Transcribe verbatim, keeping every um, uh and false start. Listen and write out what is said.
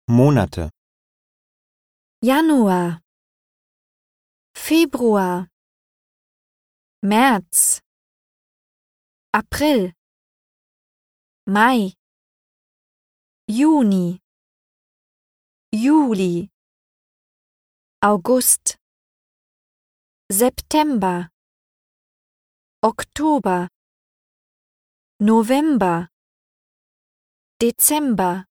Monate: Januar, Februar, März, April, Mai, Juni, Juli, August, September, Oktober, November, Dezember.